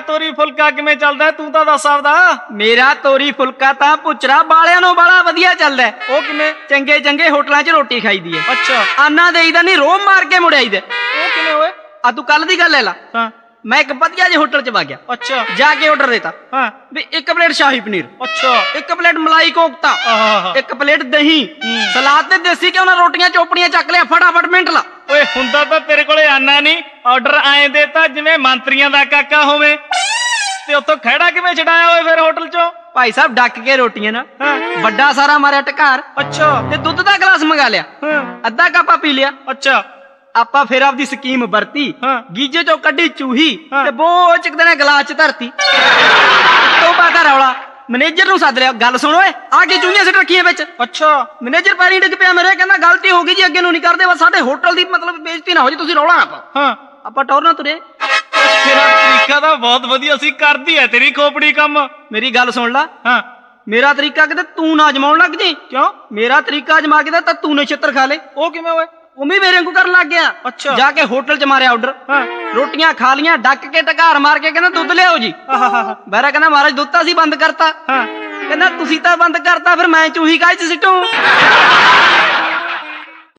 ਤੋਰੀ ਫੁਲਕਾ ਕਿਵੇਂ ਚੱਲਦਾ ਤੂੰ ਤਾਂ ਦੱਸ ਆਪਦਾ। ਮੇਰਾ ਤੋਰੀ ਫੁਲਕਾ ਤਾਂ ਪੁੱਛਰਾ ਬਾਲਿਆਂ ਨੂੰ ਬੜਾ ਵਧੀਆ ਚੱਲਦਾ। ਉਹ ਕਿਵੇਂ? ਚੰਗੇ ਚੰਗੇ ਹੋਟਲਾਂ 'ਚ ਰੋਟੀ ਖਾਈਦੀ ਹੈ। ਅੱਛਾ। ਆਨਾ ਦੇਈਦਾ ਨਹੀਂ, ਰੋਮ ਮਾਰ ਕੇ ਮੁੜ ਆਈਦਾ। ਉਹ ਕਿਵੇਂ ਓਏ? ਆ ਤੂੰ ਕੱਲ ਦੀ ਗੱਲ ਲੈ ਲਾ। ਹਾਂ। ਮੈਂ ਇੱਕ ਵਧੀਆ ਜਿਹੇ ਹੋਟਲ 'ਚ ਵਗ ਗਿਆ। ਅੱਛਾ। ਜਾ ਕੇ ਆਰਡਰ ਦੇਤਾ ਹਾਂ ਵੀ 1 ਪਲੇਟ ਸ਼ਾਹੀ ਪਨੀਰ। ਅੱਛਾ। 1 ਪਲੇਟ ਮਲਾਈ ਕੋਫਤਾ। ਆਹਾ। 1 ਪਲੇਟ ਦਹੀਂ, ਸਲਾਦ ਤੇ ਦੇਸੀ ਘਿਓ ਨਾਲ ਰੋਟੀਆਂ ਚੋਪੜੀਆਂ ਚੱਕ ਲਿਆ ਫਟਾਫਟ ਮਿੰਟ ਲਾ। ਓਏ ਹੁੰਦਾ ਤਾਂ ਤੇਰੇ ਕੋਲੇ ਆਨਾ ਨਹੀਂ, ਆਰਡਰ ਐਂ ਦੇਤਾ ਜਿਵੇਂ ਮੰਤਰੀਆਂ ਦਾ ਕਾਕਾ ਹੋਵੇ। ਤੇ ਉੱਥੋਂ ਖਹਿੜਾ ਕਿਵੇਂ ਛਡਾਇਆ ਓਏ ਫਿਰ ਹੋਟਲ 'ਚੋਂ? ਭਾਈ ਸਾਹਿਬ ਡੱਕ ਕੇ ਰੋਟੀਆਂ ਨਾ ਹਾਂ। ਵੱਡਾ ਸਾਰਾ ਮਾਰਿਆ ਟਕਾਰ। ਅੱਛਾ। ਤੇ ਦੁੱਧ ਦਾ ਗਲਾਸ ਮੰਗਾ ਲਿਆ। ਹਾਂ। ਅੱਧਾ ਕੱਪ ਪੀ ਲਿਆ। ਅੱਛਾ। ਆਪਾਂ ਫਿਰ ਆਪਦੀ ਸਕੀਮ ਵਰਤੀ। ਹਾਂ। ਗੀਜੇ ਚੋਂ ਕੱਢੀ ਚੂਹੀ ਹਾਂ। ਤੇ ਬੋਝ ਇੱਕ ਦਿਨ ਗਲਾਸ 'ਚ ਧਰਤੀ। ਤੋਬਾ ਦਾ ਰੌਲਾ। ਮੈਨੇਜਰ ਨੂੰ ਸੱਦ ਲਿਆ, ਗੱਲ ਸੁਣ ਓਏ ਆ ਕੇ ਚੂਹੀਆਂ ਸਿੱਟ ਰੱਖੀਆਂ ਵਿੱਚ। ਅੱਛਾ। ਮੈਨੇਜਰ ਪੈਰੀਂ ਡਿੱਗ ਪਿਆ ਮੇਰੇ, ਕਹਿੰਦਾ ਗਲਤੀ ਹੋ ਗਈ ਜੀ, ਅੱਗੇ ਨੂੰ ਨਹੀਂ ਕਰਦੇ, ਬਸ ਸਾਡੇ ਹੋਟਲ ਦੀ ਮਤਲਬ ਬੇਇੱਜ਼ਤੀ ਨਾ ਹੋ ਜੀ, ਤੁਸੀਂ ਰੌਲਾ ਨਾ ਪਾਓ। ਹਾਂ। ਆਪਾਂ ਟੌਰ ਨਾ ਤੁਰੇ। ਤੇਰਾ ਤਰੀਕਾ ਤਾਂ ਬਹੁਤ ਵਧੀਆ ਸੀ, ਕਰਦੀ ਐ ਤੇਰੀ ਖੋਪੜੀ ਕੰਮ। ਮੇਰੀ ਗੱਲ ਸੁਣ ਲਾ। ਹਾਂ। ਮੇਰਾ ਤਰੀਕਾ ਕਿਤੇ ਤੂੰ ਨਾ ਅਜਮਾਉਣ ਲੱਗ ਜੀ। ਕਿਉਂ? ਮੇਰਾ ਤਰੀਕਾ ਅਜਮਾ ਕੇ ਤਾਂ ਤੂੰ ਨਛੱਤਰ ਖਾ ਲੇ। ਉਹ ਕਿਵੇਂ ਓਏ? ਉਮੀ ਮੇਰੇ ਵਾਂਗੂ ਕਰਨ ਲੱਗ ਗਿਆ। ਅੱਛਾ। ਜਾ ਕੇ ਹੋਟਲ 'ਚ ਮਾਰਿਆ ਆਰਡਰ। ਹਾਂ। ਰੋਟੀਆਂ ਖਾ ਲੀਆਂ, ਡੱਕ ਕੇ ਟਕਾਰ ਮਾਰ ਕੇ ਕਹਿੰਦਾ ਦੁੱਧ ਲਿਆਓ ਜੀ। ਬਹਿਰਾ ਕਹਿੰਦਾ ਮਹਾਰਾਜ ਦੁੱਧ ਤਾਂ ਅਸੀਂ ਬੰਦ ਕਰਤਾ। ਹਾਂ। ਕਹਿੰਦਾ ਤੁਸੀਂ ਤਾਂ ਬੰਦ ਕਰਤਾ, ਫਿਰ ਮੈਂ ਚੂਹੀ ਕਾਹ 'ਚ ਸਿੱਟੂ।